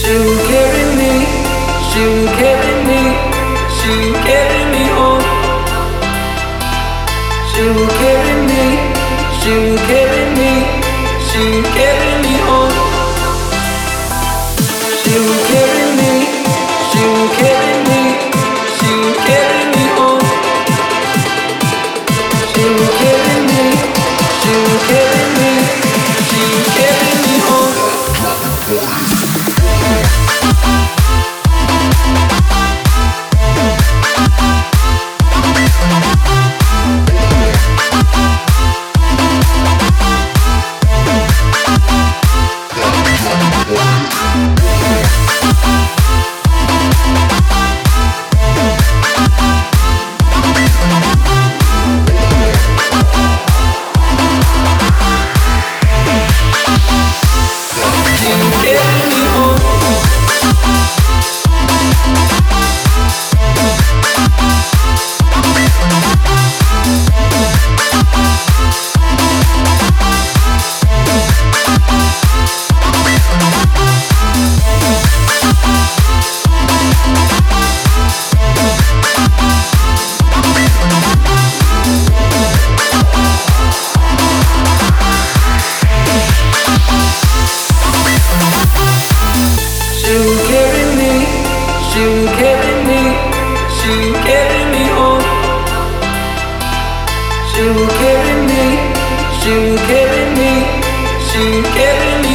She will carry me, she will carry me, she will carry me home. She will carry me, she will carry me, she will carry me home. She will carry me, she will carry me, she will carry me home. She will carry me, she will carry me, she will carry me home. She will carry me, she will carry me, she will carry me